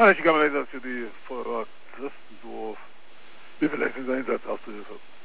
Ich kann mir für die Vorort Christendorf. Wie viel ist Einsatz aus der Hilfe?